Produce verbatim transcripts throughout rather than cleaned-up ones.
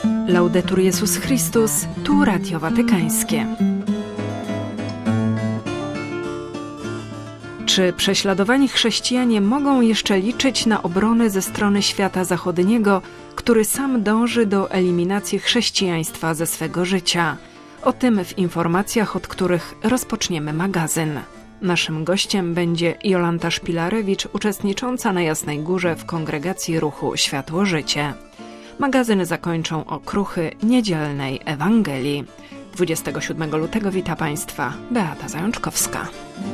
Laudetur Jezus Chrystus, tu Radio Watykańskie. Czy prześladowani chrześcijanie mogą jeszcze liczyć na obronę ze strony świata zachodniego, który sam dąży do eliminacji chrześcijaństwa ze swego życia? O tym w informacjach, od których rozpoczniemy magazyn. Naszym gościem będzie Jolanta Szpilarewicz, uczestnicząca na Jasnej Górze w kongregacji ruchu Światło-Życie. Magazyn zakończą okruchy niedzielnej Ewangelii. dwudziestego siódmego lutego wita Państwa Beata Zajączkowska.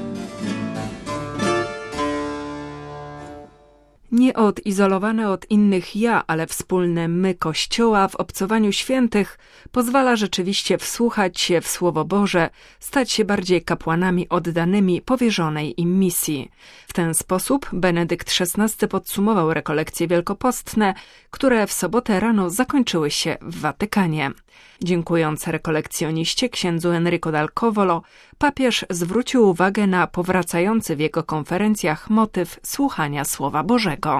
Nie odizolowane od innych ja, ale wspólne my Kościoła w obcowaniu świętych pozwala rzeczywiście wsłuchać się w Słowo Boże, stać się bardziej kapłanami oddanymi powierzonej im misji. W ten sposób Benedykt szesnasty podsumował rekolekcje wielkopostne, które w sobotę rano zakończyły się w Watykanie. Dziękując rekolekcjoniście księdzu Enrico Dal Covolo, papież zwrócił uwagę na powracający w jego konferencjach motyw słuchania Słowa Bożego.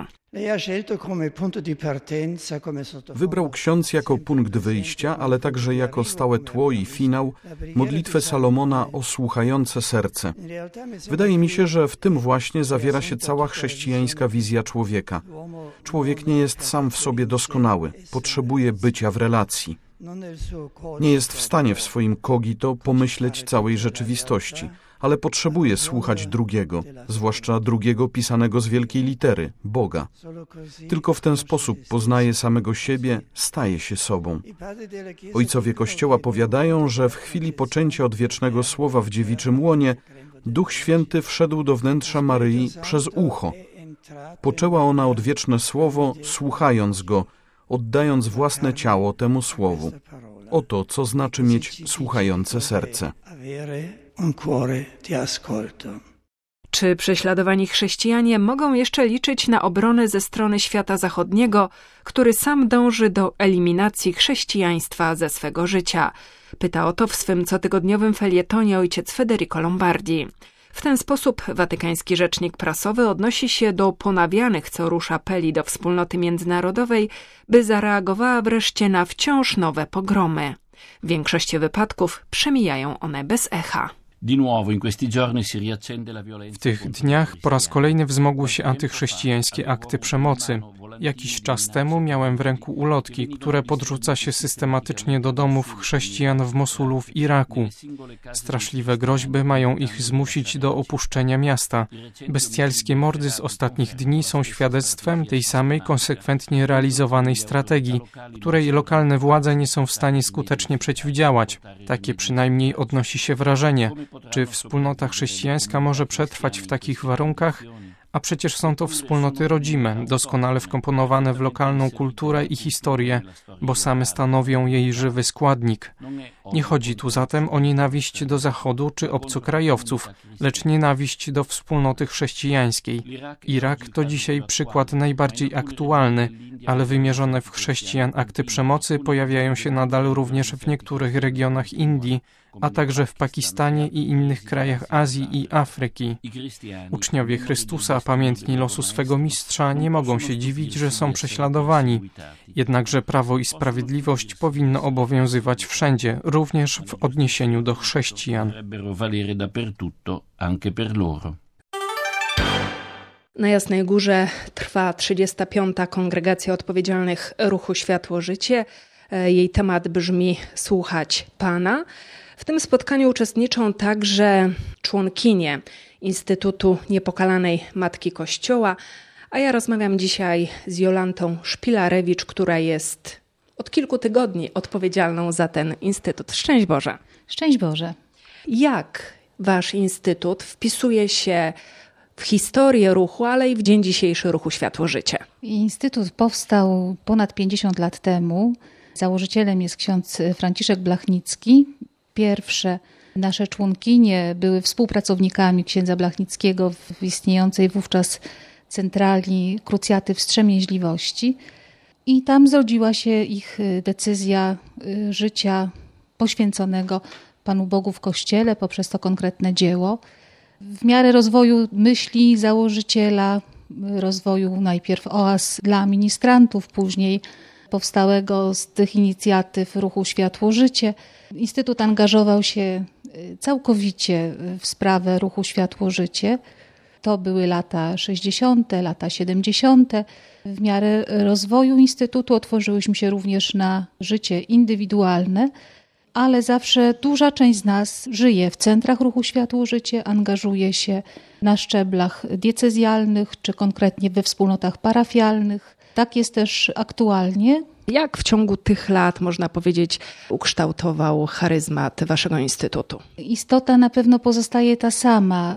Wybrał ksiądz jako punkt wyjścia, ale także jako stałe tło i finał modlitwę Salomona o słuchające serce. Wydaje mi się, że w tym właśnie zawiera się cała chrześcijańska wizja człowieka. Człowiek nie jest sam w sobie doskonały, potrzebuje bycia w relacji. Nie jest w stanie w swoim cogito pomyśleć całej rzeczywistości, ale potrzebuje słuchać drugiego, zwłaszcza drugiego pisanego z wielkiej litery, Boga. Tylko w ten sposób poznaje samego siebie, staje się sobą. Ojcowie Kościoła powiadają, że w chwili poczęcia odwiecznego słowa w dziewiczym łonie Duch Święty wszedł do wnętrza Maryi przez ucho. Poczęła ona odwieczne słowo, słuchając go, oddając własne ciało temu słowu. Oto, co znaczy mieć słuchające serce. Czy prześladowani chrześcijanie mogą jeszcze liczyć na obronę ze strony świata zachodniego, który sam dąży do eliminacji chrześcijaństwa ze swego życia? Pyta o to w swym cotygodniowym felietonie ojciec Federico Lombardi. W ten sposób watykański rzecznik prasowy odnosi się do ponawianych co rusz apeli do wspólnoty międzynarodowej, by zareagowała wreszcie na wciąż nowe pogromy. W większości wypadków przemijają one bez echa. W tych dniach po raz kolejny wzmogły się antychrześcijańskie akty przemocy. Jakiś czas temu miałem w ręku ulotki, które podrzuca się systematycznie do domów chrześcijan w Mosulu w Iraku. Straszliwe groźby mają ich zmusić do opuszczenia miasta. Bestialskie mordy z ostatnich dni są świadectwem tej samej konsekwentnie realizowanej strategii, której lokalne władze nie są w stanie skutecznie przeciwdziałać. Takie przynajmniej odnosi się wrażenie. Czy wspólnota chrześcijańska może przetrwać w takich warunkach? A przecież są to wspólnoty rodzime, doskonale wkomponowane w lokalną kulturę i historię, bo same stanowią jej żywy składnik. Nie chodzi tu zatem o nienawiść do Zachodu czy obcokrajowców, lecz nienawiść do wspólnoty chrześcijańskiej. Irak to dzisiaj przykład najbardziej aktualny, ale wymierzone w chrześcijan akty przemocy pojawiają się nadal również w niektórych regionach Indii, a także w Pakistanie i innych krajach Azji i Afryki. Uczniowie Chrystusa, pamiętni losu swego mistrza, nie mogą się dziwić, że są prześladowani. Jednakże prawo i sprawiedliwość powinno obowiązywać wszędzie, również w odniesieniu do chrześcijan. Na Jasnej Górze trwa trzydziesta piąta kongregacja odpowiedzialnych ruchu Światło-Życie. Jej temat brzmi Słuchać Pana. W tym spotkaniu uczestniczą także członkinie Instytutu Niepokalanej Matki Kościoła, a ja rozmawiam dzisiaj z Jolantą Szpilarewicz, która jest od kilku tygodni odpowiedzialną za ten instytut. Szczęść Boże. Szczęść Boże. Jak wasz instytut wpisuje się w historię ruchu, ale i w dzień dzisiejszy ruchu Światło-Życie? Instytut powstał ponad pięćdziesiąt lat temu. Założycielem jest ksiądz Franciszek Blachnicki. Pierwsze nasze członkinie były współpracownikami księdza Blachnickiego w istniejącej wówczas centrali Krucjaty Wstrzemięźliwości. I tam zrodziła się ich decyzja życia poświęconego Panu Bogu w Kościele poprzez to konkretne dzieło. W miarę rozwoju myśli założyciela, rozwoju najpierw oaz dla ministrantów, później powstałego z tych inicjatyw ruchu Światło-Życie. Instytut angażował się całkowicie w sprawę ruchu Światło-Życie. To były lata sześćdziesiąte, lata siedemdziesiąte. W miarę rozwoju Instytutu otworzyłyśmy się również na życie indywidualne, ale zawsze duża część z nas żyje w centrach ruchu Światło-Życie, angażuje się na szczeblach diecezjalnych czy konkretnie we wspólnotach parafialnych. Tak jest też aktualnie. Jak w ciągu tych lat, można powiedzieć, ukształtował charyzmat waszego instytutu? Istota na pewno pozostaje ta sama.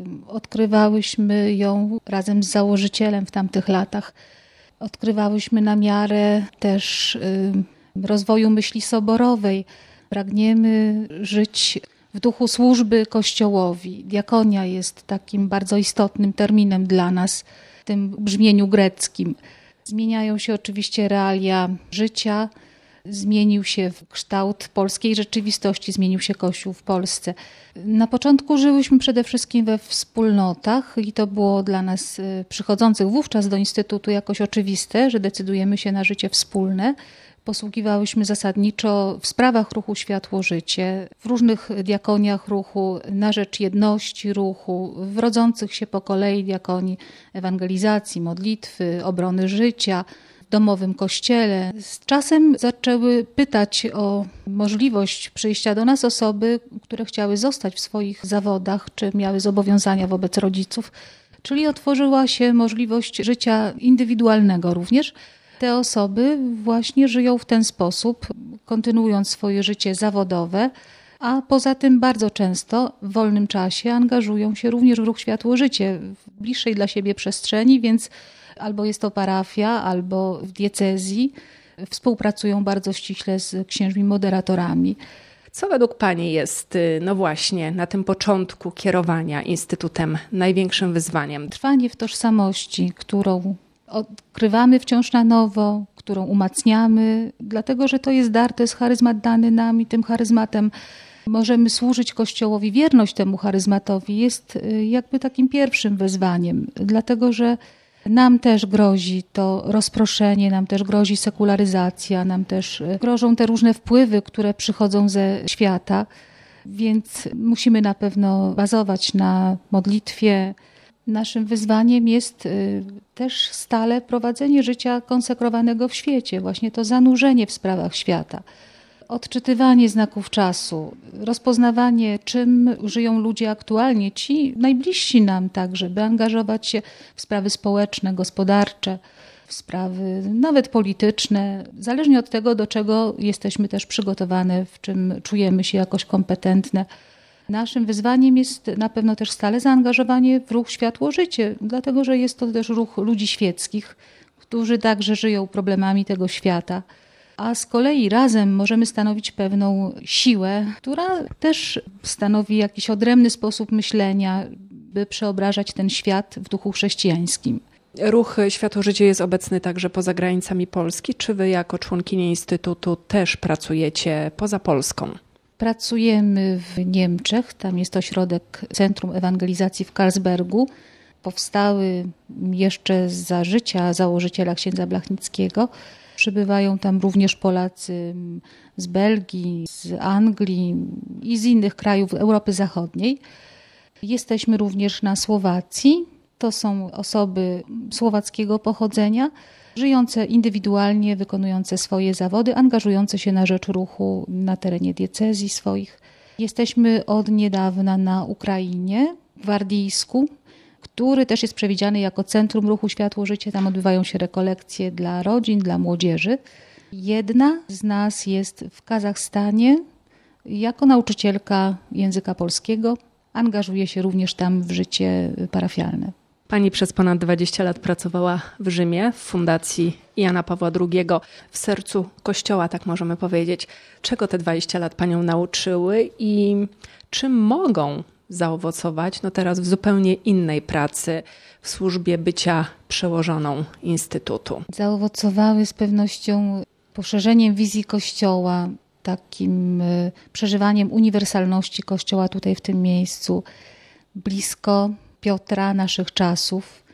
Odkrywałyśmy ją razem z założycielem w tamtych latach. Odkrywałyśmy na miarę też rozwoju myśli soborowej. Pragniemy żyć w duchu służby Kościołowi. Diakonia jest takim bardzo istotnym terminem dla nas w tym brzmieniu greckim. Zmieniają się oczywiście realia życia, zmienił się kształt polskiej rzeczywistości, zmienił się Kościół w Polsce. Na początku żyłyśmy przede wszystkim we wspólnotach i to było dla nas przychodzących wówczas do Instytutu jakoś oczywiste, że decydujemy się na życie wspólne. Posługiwałyśmy zasadniczo w sprawach ruchu Światło-Życie, w różnych diakoniach ruchu, na rzecz jedności ruchu, w rodzących się po kolei diakonii ewangelizacji, modlitwy, obrony życia, w domowym kościele. Z czasem zaczęły pytać o możliwość przyjścia do nas osoby, które chciały zostać w swoich zawodach, czy miały zobowiązania wobec rodziców, czyli otworzyła się możliwość życia indywidualnego również. Te osoby właśnie żyją w ten sposób, kontynuując swoje życie zawodowe, a poza tym bardzo często w wolnym czasie angażują się również w ruch Światło-Życie w bliższej dla siebie przestrzeni, więc albo jest to parafia, albo w diecezji. Współpracują bardzo ściśle z księżmi moderatorami. Co według pani jest, no właśnie, na tym początku kierowania Instytutem największym wyzwaniem? Trwanie w tożsamości, którą odkrywamy wciąż na nowo, którą umacniamy, dlatego że to jest dar, to jest charyzmat dany nam i tym charyzmatem możemy służyć Kościołowi. Wierność temu charyzmatowi jest jakby takim pierwszym wyzwaniem, dlatego że nam też grozi to rozproszenie, nam też grozi sekularyzacja, nam też grożą te różne wpływy, które przychodzą ze świata, więc musimy na pewno bazować na modlitwie. Naszym wyzwaniem jest też stale prowadzenie życia konsekrowanego w świecie, właśnie to zanurzenie w sprawach świata, odczytywanie znaków czasu, rozpoznawanie, czym żyją ludzie aktualnie, ci najbliżsi nam także, by angażować się w sprawy społeczne, gospodarcze, w sprawy nawet polityczne, zależnie od tego, do czego jesteśmy też przygotowane, w czym czujemy się jakoś kompetentne. Naszym wyzwaniem jest na pewno też stale zaangażowanie w ruch Światło-Życie, dlatego że jest to też ruch ludzi świeckich, którzy także żyją problemami tego świata. A z kolei razem możemy stanowić pewną siłę, która też stanowi jakiś odrębny sposób myślenia, by przeobrażać ten świat w duchu chrześcijańskim. Ruch Światło-Życie jest obecny także poza granicami Polski. Czy wy jako członkini Instytutu też pracujecie poza Polską? Pracujemy w Niemczech, tam jest ośrodek Centrum Ewangelizacji w Karlsbergu. Powstały jeszcze za życia założyciela księdza Blachnickiego. Przybywają tam również Polacy z Belgii, z Anglii i z innych krajów Europy Zachodniej. Jesteśmy również na Słowacji. To są osoby słowackiego pochodzenia, żyjące indywidualnie, wykonujące swoje zawody, angażujące się na rzecz ruchu na terenie diecezji swoich. Jesteśmy od niedawna na Ukrainie, w Gwardyjsku, który też jest przewidziany jako centrum ruchu Światło-Życie. Tam odbywają się rekolekcje dla rodzin, dla młodzieży. Jedna z nas jest w Kazachstanie jako nauczycielka języka polskiego. Angażuje się również tam w życie parafialne. Pani przez ponad dwadzieścia lat pracowała w Rzymie, w Fundacji Jana Pawła drugiego, w sercu Kościoła, tak możemy powiedzieć. Czego te dwadzieścia lat panią nauczyły i czym mogą zaowocować no teraz w zupełnie innej pracy, w służbie bycia przełożoną Instytutu? Zaowocowały z pewnością poszerzeniem wizji Kościoła, takim przeżywaniem uniwersalności Kościoła tutaj w tym miejscu, blisko Piotra, naszych czasów.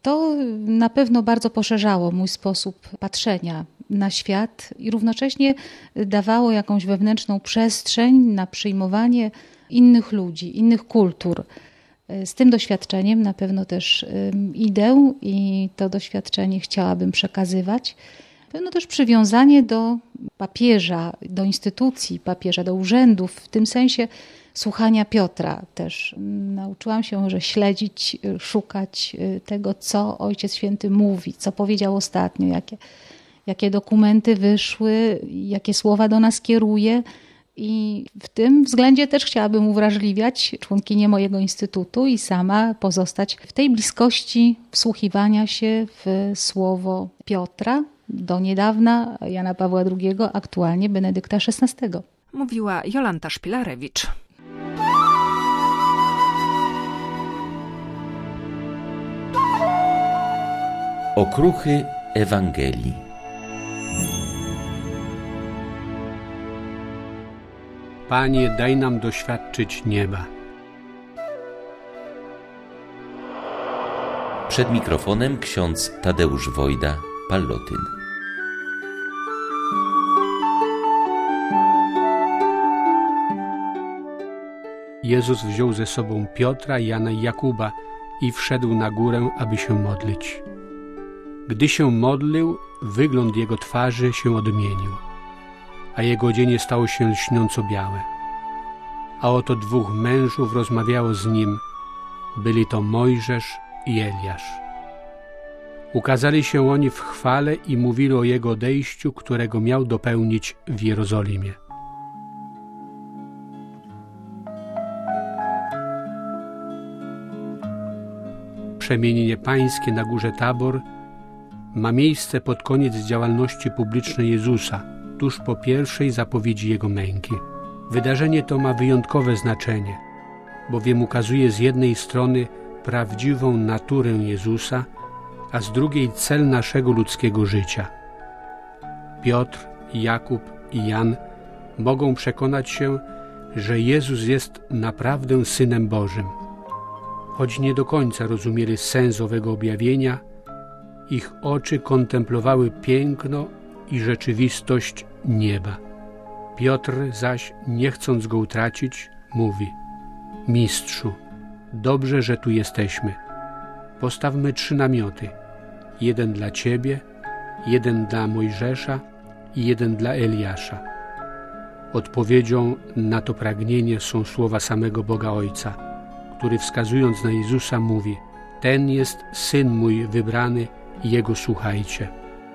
To na pewno bardzo poszerzało mój sposób patrzenia na świat i równocześnie dawało jakąś wewnętrzną przestrzeń na przyjmowanie innych ludzi, innych kultur. Z tym doświadczeniem na pewno też idę i to doświadczenie chciałabym przekazywać. Na pewno też przywiązanie do papieża, do instytucji papieża, do urzędów, w tym sensie słuchania Piotra też. Nauczyłam się może śledzić, szukać tego, co Ojciec Święty mówi, co powiedział ostatnio, jakie, jakie dokumenty wyszły, jakie słowa do nas kieruje. I w tym względzie też chciałabym uwrażliwiać członkinię mojego instytutu i sama pozostać w tej bliskości wsłuchiwania się w słowo Piotra, do niedawna Jana Pawła drugiego, aktualnie Benedykta szesnastego. Mówiła Jolanta Szpilarewicz. Okruchy Ewangelii. Panie, daj nam doświadczyć nieba. Przed mikrofonem ksiądz Tadeusz Wojda, Pallotyn. Jezus wziął ze sobą Piotra, Jana i Jakuba i wszedł na górę, aby się modlić. Gdy się modlił, wygląd jego twarzy się odmienił, a jego odzienie stało się lśniąco białe. A oto dwóch mężów rozmawiało z nim. Byli to Mojżesz i Eliasz. Ukazali się oni w chwale i mówili o jego odejściu, którego miał dopełnić w Jerozolimie. Przemienienie pańskie na górze Tabor ma miejsce pod koniec działalności publicznej Jezusa, tuż po pierwszej zapowiedzi Jego męki. Wydarzenie to ma wyjątkowe znaczenie, bowiem ukazuje z jednej strony prawdziwą naturę Jezusa, a z drugiej cel naszego ludzkiego życia. Piotr, Jakub i Jan mogą przekonać się, że Jezus jest naprawdę Synem Bożym. Choć nie do końca rozumieli sens owego objawienia, ich oczy kontemplowały piękno i rzeczywistość nieba. Piotr zaś, nie chcąc go utracić, mówi: Mistrzu, dobrze, że tu jesteśmy. Postawmy trzy namioty. Jeden dla Ciebie, jeden dla Mojżesza i jeden dla Eliasza. Odpowiedzią na to pragnienie są słowa samego Boga Ojca, który wskazując na Jezusa mówi: Ten jest Syn mój wybrany, Jego słuchajcie.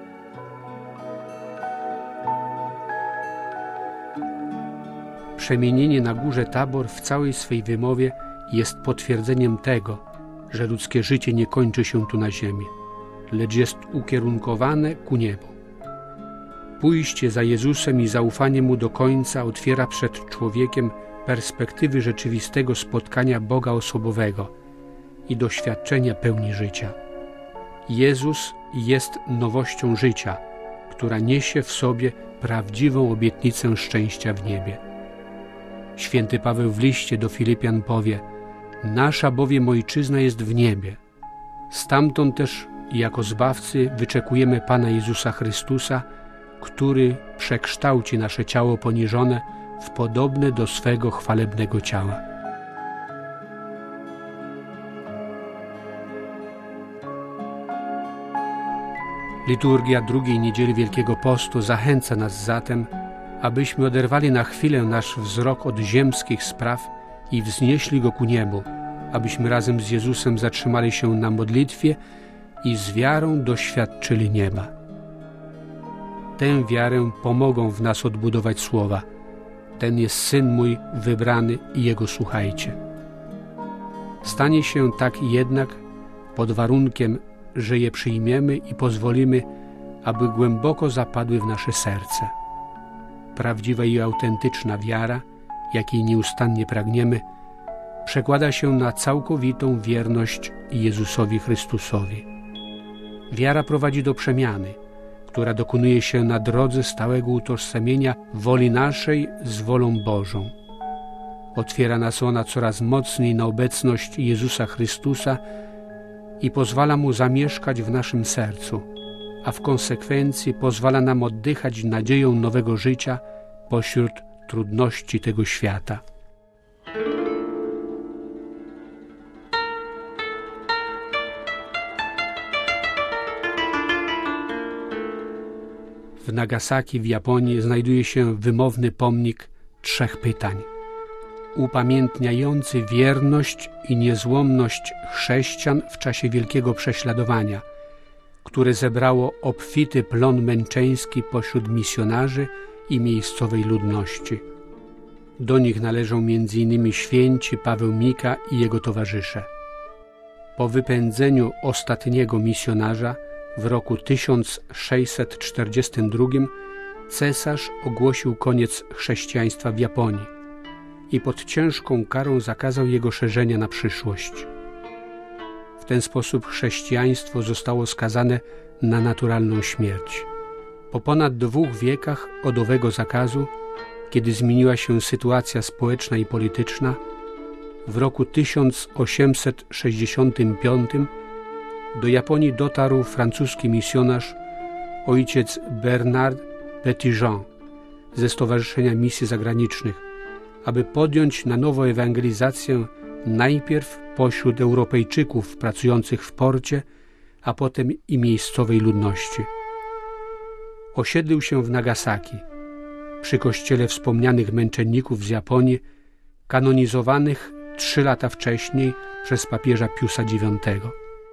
Przemienienie na górze Tabor w całej swej wymowie jest potwierdzeniem tego, że ludzkie życie nie kończy się tu na ziemi, lecz jest ukierunkowane ku niebu. Pójście za Jezusem i zaufanie Mu do końca otwiera przed człowiekiem perspektywy rzeczywistego spotkania Boga osobowego i doświadczenia pełni życia. Jezus jest nowością życia, która niesie w sobie prawdziwą obietnicę szczęścia w niebie. Święty Paweł w liście do Filipian powie: Nasza bowiem Ojczyzna jest w niebie. Stamtąd też jako Zbawcy wyczekujemy Pana Jezusa Chrystusa, który przekształci nasze ciało poniżone w podobne do swego chwalebnego ciała. Liturgia drugiej niedzieli Wielkiego Postu zachęca nas zatem, abyśmy oderwali na chwilę nasz wzrok od ziemskich spraw i wznieśli go ku niebu, abyśmy razem z Jezusem zatrzymali się na modlitwie i z wiarą doświadczyli nieba. Tę wiarę pomogą w nas odbudować słowa: Ten jest Syn mój wybrany i Jego słuchajcie. Stanie się tak jednak pod warunkiem, że je przyjmiemy i pozwolimy, aby głęboko zapadły w nasze serce. Prawdziwa i autentyczna wiara, jakiej nieustannie pragniemy, przekłada się na całkowitą wierność Jezusowi Chrystusowi. Wiara prowadzi do przemiany, która dokonuje się na drodze stałego utożsamienia woli naszej z wolą Bożą. Otwiera nas ona coraz mocniej na obecność Jezusa Chrystusa i pozwala mu zamieszkać w naszym sercu, a w konsekwencji pozwala nam oddychać nadzieją nowego życia pośród trudności tego świata. W Nagasaki w Japonii znajduje się wymowny pomnik trzech pytań, upamiętniający wierność i niezłomność chrześcijan w czasie wielkiego prześladowania, które zebrało obfity plon męczeński pośród misjonarzy i miejscowej ludności. Do nich należą między innymi święci Paweł Mika i jego towarzysze. Po wypędzeniu ostatniego misjonarza w roku tysiąc sześćset czterdziestym drugim cesarz ogłosił koniec chrześcijaństwa w Japonii i pod ciężką karą zakazał jego szerzenia na przyszłość. W ten sposób chrześcijaństwo zostało skazane na naturalną śmierć. Po ponad dwóch wiekach od owego zakazu, kiedy zmieniła się sytuacja społeczna i polityczna, w roku tysiąc osiemset sześćdziesiątym piątym do Japonii dotarł francuski misjonarz ojciec Bernard Petitjean ze Stowarzyszenia Misji Zagranicznych, aby podjąć na nowo ewangelizację najpierw pośród Europejczyków pracujących w porcie, a potem i miejscowej ludności. Osiedlił się w Nagasaki, przy kościele wspomnianych męczenników z Japonii, kanonizowanych trzy lata wcześniej przez papieża Piusa dziewiątego.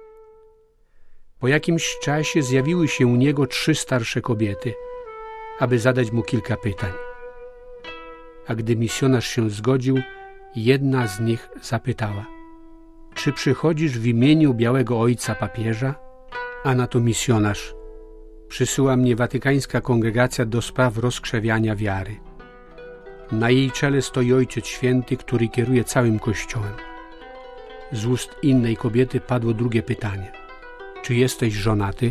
Po jakimś czasie zjawiły się u niego trzy starsze kobiety, aby zadać mu kilka pytań. A gdy misjonarz się zgodził, jedna z nich zapytała: czy przychodzisz w imieniu Białego Ojca Papieża? A na to misjonarz: przysyła mnie Watykańska Kongregacja do spraw rozkrzewiania wiary. Na jej czele stoi Ojciec Święty, który kieruje całym Kościołem. Z ust innej kobiety padło drugie pytanie: czy jesteś żonaty?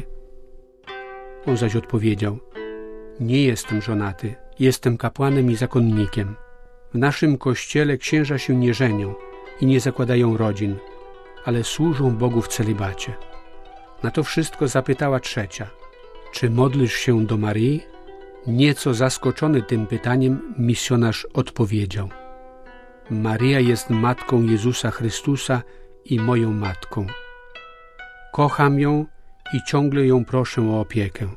On zaś odpowiedział: nie jestem żonaty, jestem kapłanem i zakonnikiem. W naszym kościele księża się nie żenią i nie zakładają rodzin, ale służą Bogu w celibacie. Na to wszystko zapytała trzecia: czy modlisz się do Maryi? Nieco zaskoczony tym pytaniem, misjonarz odpowiedział: Maryja jest matką Jezusa Chrystusa i moją matką. Kocham ją i ciągle ją proszę o opiekę.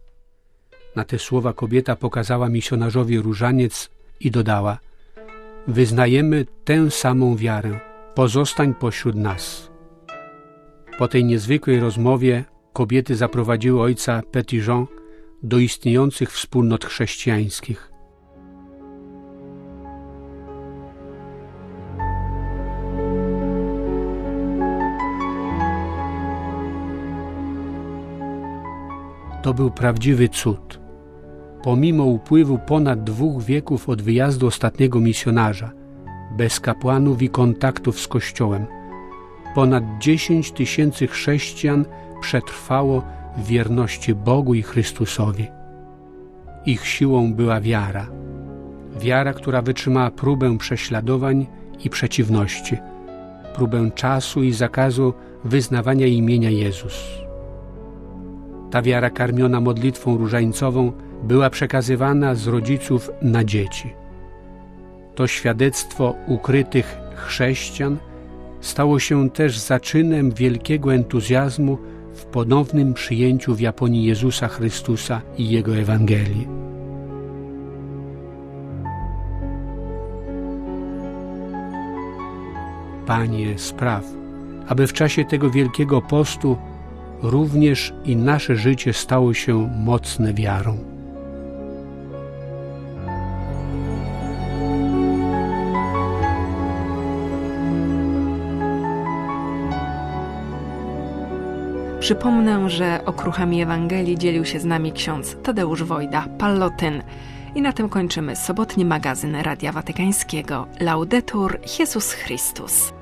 Na te słowa kobieta pokazała misjonarzowi różaniec i dodała: wyznajemy tę samą wiarę, pozostań pośród nas. Po tej niezwykłej rozmowie kobiety zaprowadziły ojca Petitjean do istniejących wspólnot chrześcijańskich. To był prawdziwy cud. Pomimo upływu ponad dwóch wieków od wyjazdu ostatniego misjonarza, bez kapłanów i kontaktów z Kościołem, ponad dziesięć tysięcy chrześcijan przetrwało w wierności Bogu i Chrystusowi. Ich siłą była wiara. Wiara, która wytrzymała próbę prześladowań i przeciwności, próbę czasu i zakazu wyznawania imienia Jezus. Ta wiara karmiona modlitwą różańcową była przekazywana z rodziców na dzieci. To świadectwo ukrytych chrześcijan stało się też zaczynem wielkiego entuzjazmu w ponownym przyjęciu w Japonii Jezusa Chrystusa i Jego Ewangelii. Panie, spraw, aby w czasie tego wielkiego postu również i nasze życie stało się mocne wiarą. Przypomnę, że okruchami Ewangelii dzielił się z nami ksiądz Tadeusz Wojda, Pallotyn. I na tym kończymy sobotni magazyn Radia Watykańskiego. Laudetur Jesus Christus.